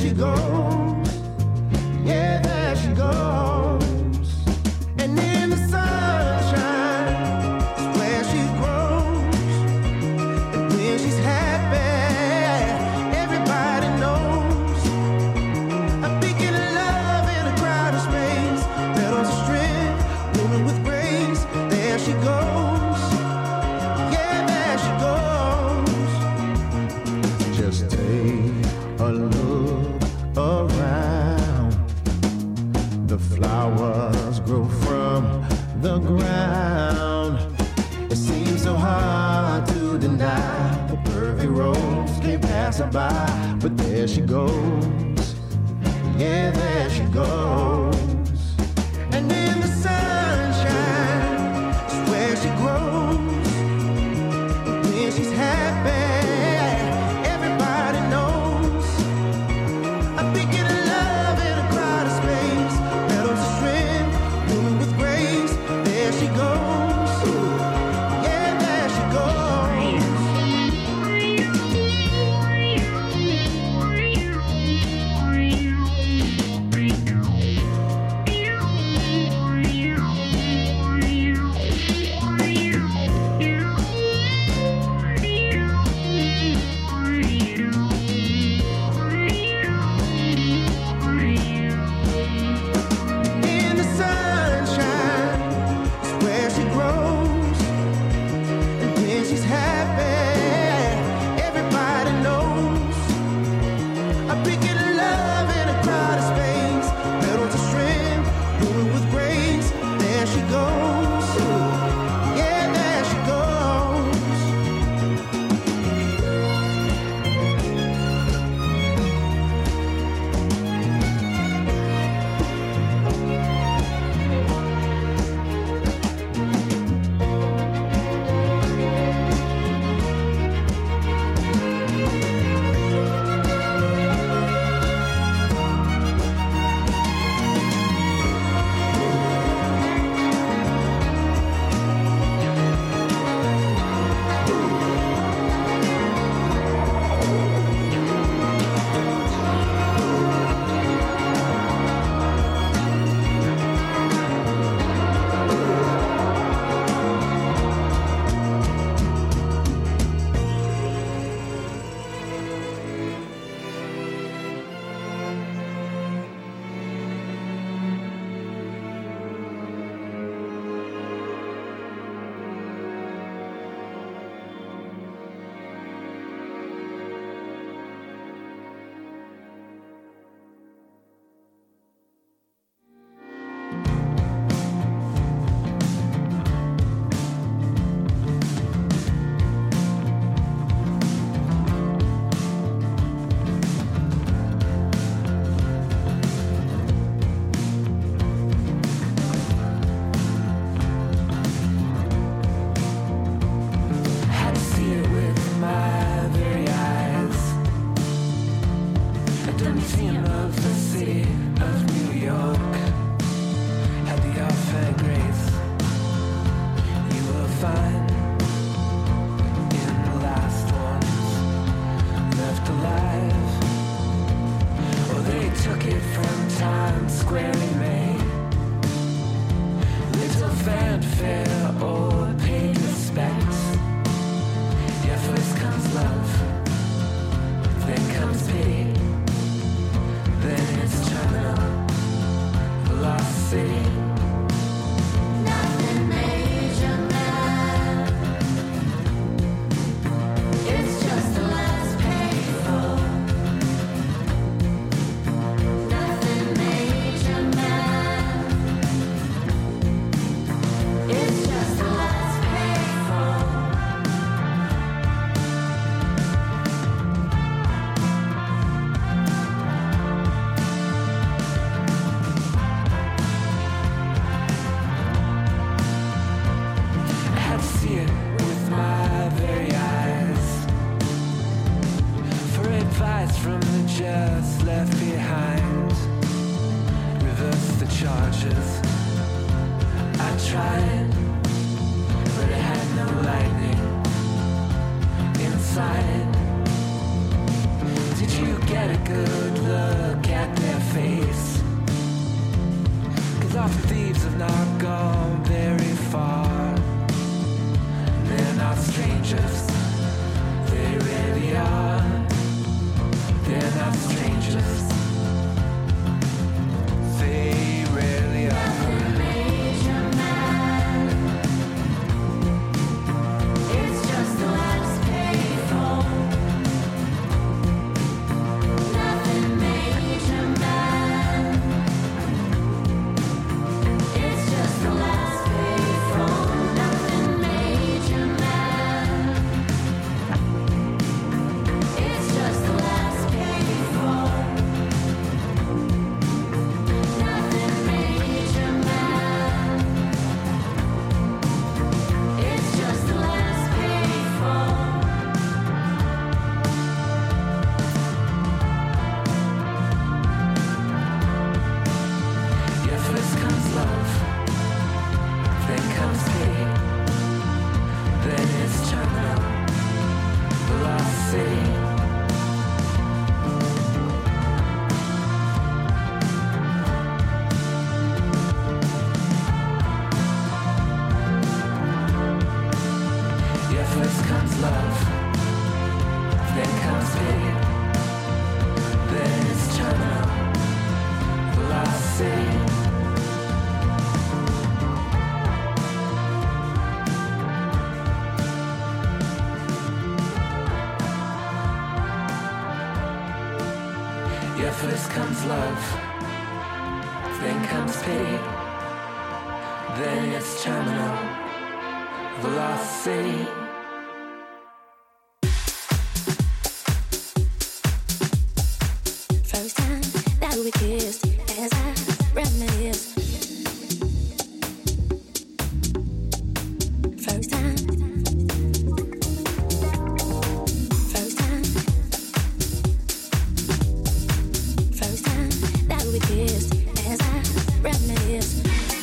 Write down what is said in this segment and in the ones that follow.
she goes. Yeah, there she goes. And in the sunshine is where she grows. And when she's happy, everybody knows. A beacon of love in a crowded space. Petals of strength, blooming with grace. There she goes. Yeah, there she goes. Just take a look around. The flowers grow from the ground. It seems so hard to deny. The perfect rose can't pass her by. But there she goes. Yeah, there she goes. And in the sunshine is where she grows. When she's happy, everybody knows. A beacon of love in a crowded space. Petals of strength, blooming with grace. There she goes. Yeah, there she goes. First comes love, then comes pity, then it's terminal velocity. First time that we kissed, as I reminisce. First time. First time. First time that we kissed, as I reminisce.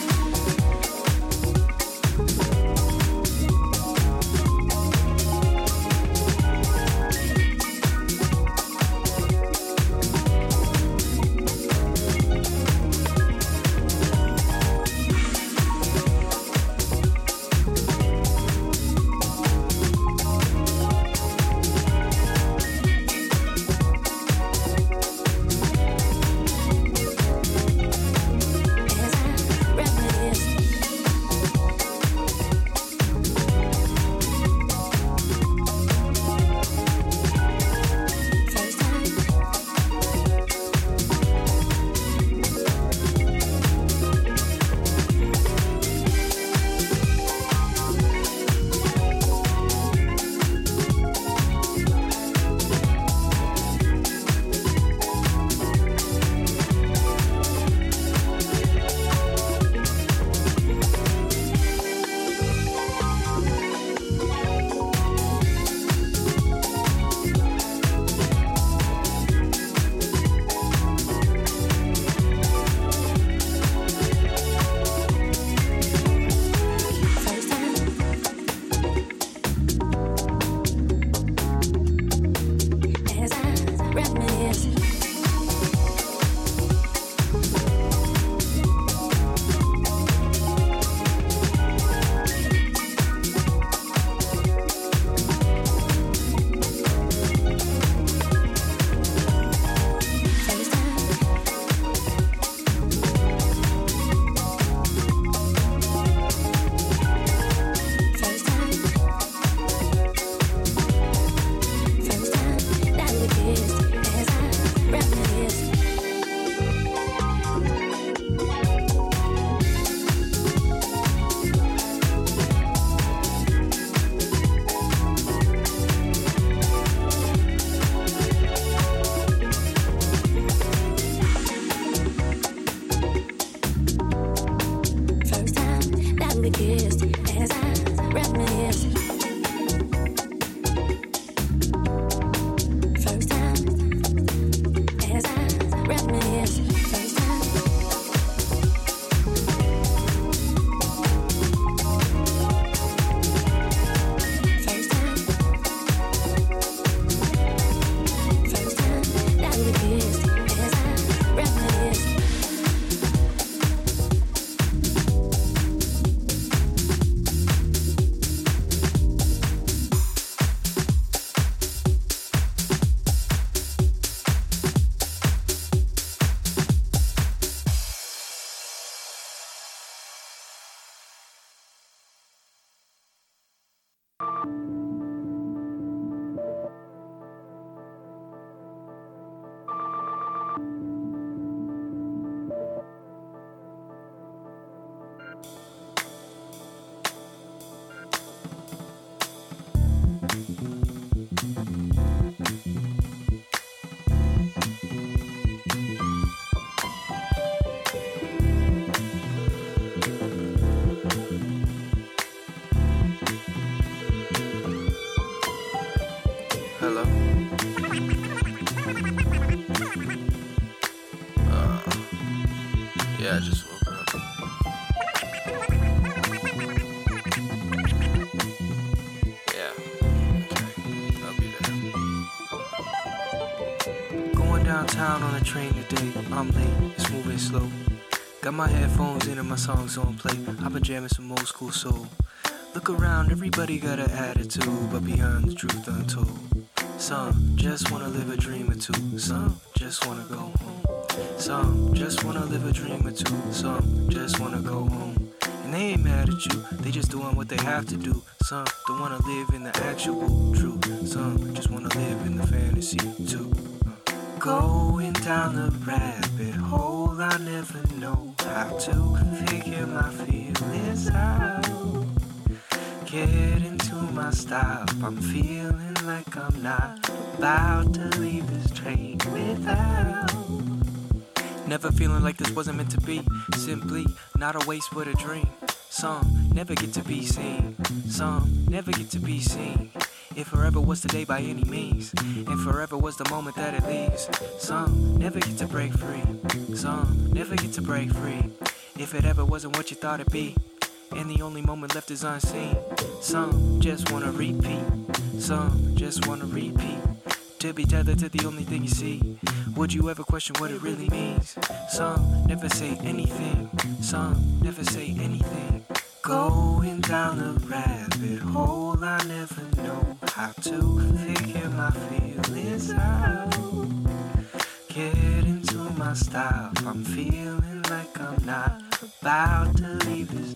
Hello? Yeah, I just woke up. Yeah, okay, I'll be there. downtown on a train today. I'm late, it's moving slow. Got my headphones in and my songs on play. I've been jamming some old school soul. Look around, everybody got an attitude, but behind the truth untold. Some just wanna live a dream or two. Some just wanna go home. Some just wanna live a dream or two. Some just wanna go home. And they ain't mad at you, they just doing what they have to do. Some don't wanna live in the actual truth. Some just wanna live in the fantasy too. Going down the rabbit hole, I never know how to figure my feelings out. Get into my stop, I'm feeling like I'm not about to leave this train without. Never feeling like this wasn't meant to be. Simply not a waste but a dream. Some never get to be seen. Some never get to be seen. If forever was today by any means, and forever was the moment that it leaves. Some never get to break free. Some never get to break free. If it ever wasn't what you thought it'd be, and the only moment left is unseen. Some just wanna repeat. Some just wanna repeat. To be tethered to the only thing you see. Would you ever question what it really means? Some never say anything. Some never say anything. Going down the rabbit hole, I never know how to figure my feelings out. Get into my style, I'm feeling like I'm not about to leave this.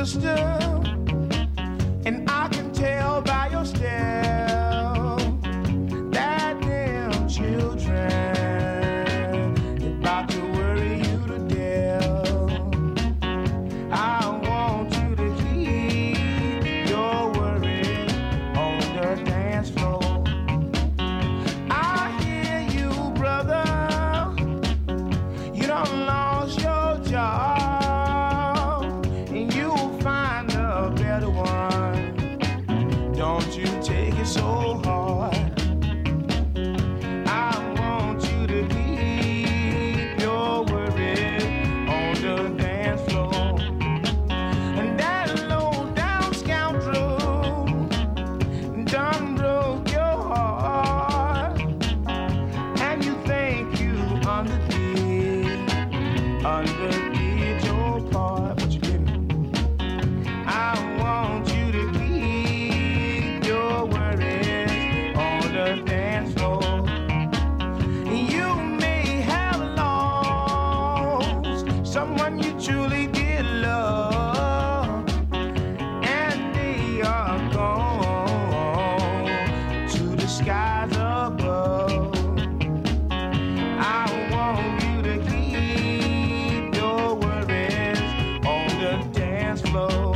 sister, and I can tell by your stare that them children about to worry you to death. I want you to keep your worry on the dance floor. I hear you, brother, you done lost your job, and you'll find a better one. Don't you take it so hard. I want you to keep your worries on the dance floor. And that low down scoundrel done broke your heart, and you think you underdid your part, but you didn't. I want you to keep your worries on the dance floor. You may have lost someone you truly did love, and they are gone to the skies above. I want you to keep your worries on the dance floor.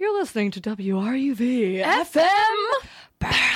You're listening to WRUV FM.